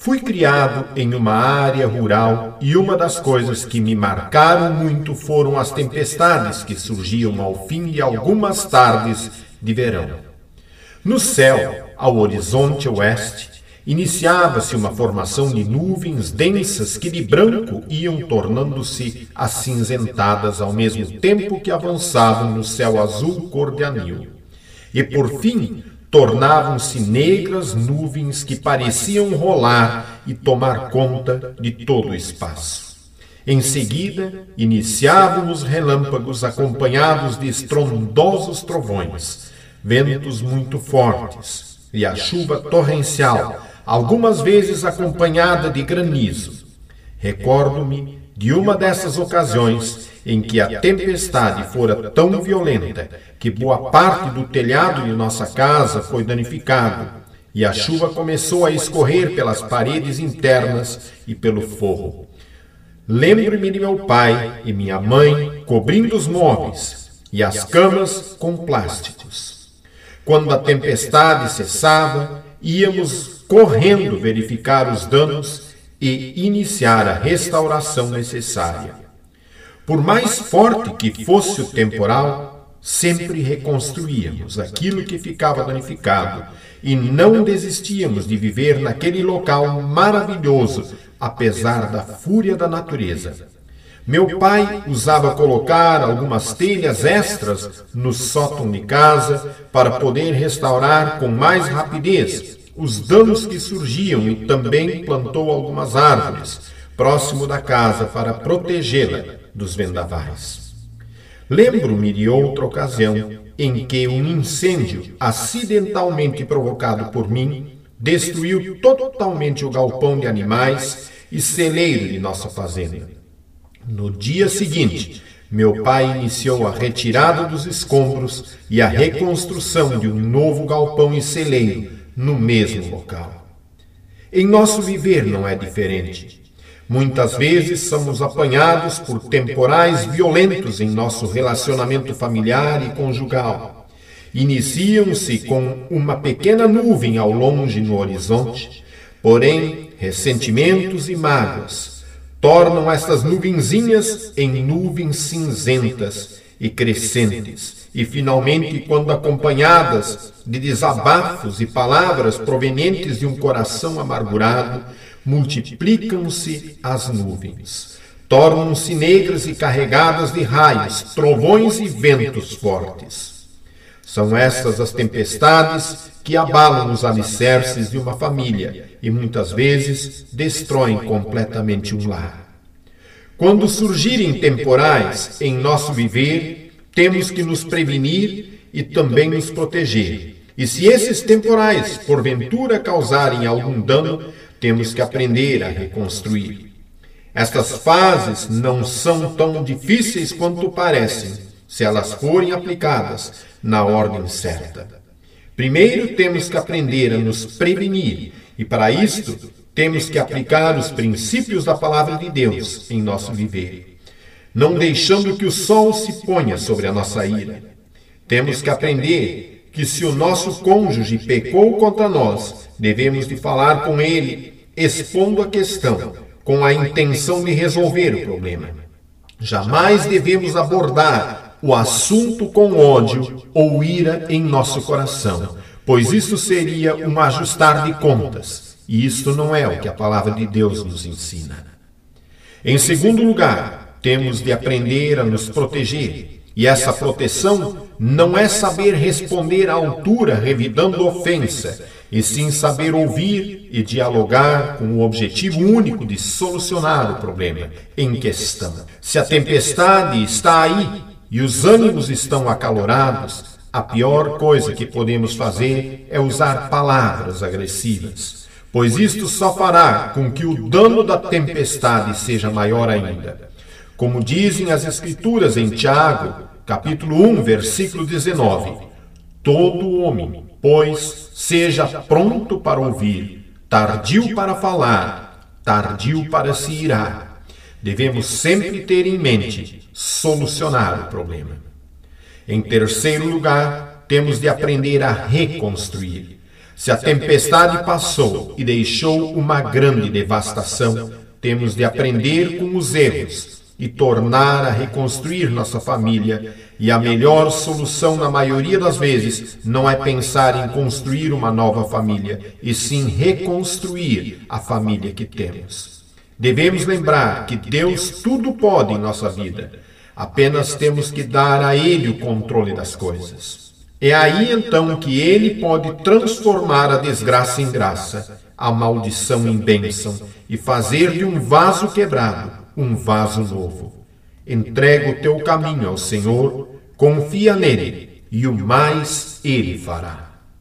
Fui criado em uma área rural e uma das coisas que me marcaram muito foram as tempestades que surgiam ao fim de algumas tardes de verão. No céu, ao horizonte oeste, iniciava-se uma formação de nuvens densas que de branco iam tornando-se acinzentadas ao mesmo tempo que avançavam no céu azul cor de anil. E por fim, tornavam-se negras nuvens que pareciam rolar e tomar conta de todo o espaço. Em seguida, iniciavam os relâmpagos acompanhados de estrondosos trovões, ventos muito fortes e a chuva torrencial, algumas vezes acompanhada de granizo. Recordo-me de uma dessas ocasiões em que a tempestade fora tão violenta que boa parte do telhado de nossa casa foi danificado e a chuva começou a escorrer pelas paredes internas e pelo forro. Lembro-me de meu pai e minha mãe cobrindo os móveis e as camas com plásticos. Quando a tempestade cessava, íamos correndo verificar os danos e iniciar a restauração necessária. Por mais forte que fosse o temporal, sempre reconstruíamos aquilo que ficava danificado e não desistíamos de viver naquele local maravilhoso, apesar da fúria da natureza. Meu pai usava colocar algumas telhas extras no sótão de casa para poder restaurar com mais rapidez os danos que surgiam e também plantou algumas árvores próximo da casa para protegê-la dos vendavais. Lembro-me de outra ocasião em que um incêndio acidentalmente provocado por mim destruiu totalmente o galpão de animais e celeiro de nossa fazenda. No dia seguinte, meu pai iniciou a retirada dos escombros e a reconstrução de um novo galpão e celeiro no mesmo local. Em nosso viver não é diferente. Muitas vezes somos apanhados por temporais violentos em nosso relacionamento familiar e conjugal. Iniciam-se com uma pequena nuvem ao longe no horizonte, porém, ressentimentos e mágoas tornam estas nuvenzinhas em nuvens cinzentas e crescentes, e finalmente, quando acompanhadas de desabafos e palavras provenientes de um coração amargurado, multiplicam-se as nuvens, tornam-se negras e carregadas de raios, trovões e ventos fortes. São estas as tempestades que abalam os alicerces de uma família e muitas vezes destroem completamente um lar. Quando surgirem temporais em nosso viver, temos que nos prevenir e também nos proteger. E se esses temporais, porventura, causarem algum dano, temos que aprender a reconstruir. Estas fases não são tão difíceis quanto parecem, se elas forem aplicadas na ordem certa. Primeiro temos que aprender a nos prevenir, e para isto temos que aplicar os princípios da palavra de Deus em nosso viver, não deixando que o sol se ponha sobre a nossa ira. Temos que aprender que se o nosso cônjuge pecou contra nós, devemos de falar com ele, expondo a questão, com a intenção de resolver o problema. Jamais devemos abordar o assunto com ódio ou ira em nosso coração, pois isso seria um ajustar de contas, e isto não é o que a palavra de Deus nos ensina. Em segundo lugar, temos de aprender a nos proteger, e essa proteção não é saber responder à altura revidando ofensa, e sim saber ouvir e dialogar com o objetivo único de solucionar o problema em questão. Se a tempestade está aí e os ânimos estão acalorados, a pior coisa que podemos fazer é usar palavras agressivas, pois isto só fará com que o dano da tempestade seja maior ainda. Como dizem as Escrituras em Tiago, capítulo 1, versículo 19, todo homem, pois, seja pronto para ouvir, tardio para falar, tardio para se irar. Devemos sempre ter em mente solucionar o problema. Em terceiro lugar, temos de aprender a reconstruir. Se a tempestade passou e deixou uma grande devastação, temos de aprender com os erros e tornar a reconstruir nossa família. E a melhor solução, na maioria das vezes, não é pensar em construir uma nova família, e sim reconstruir a família que temos. Devemos lembrar que Deus tudo pode em nossa vida. Apenas temos que dar a Ele o controle das coisas. É aí então que Ele pode transformar a desgraça em graça, a maldição em bênção, e fazer de um vaso quebrado um vaso novo. Entrega o teu caminho ao Senhor, confia nele, e o mais Ele fará.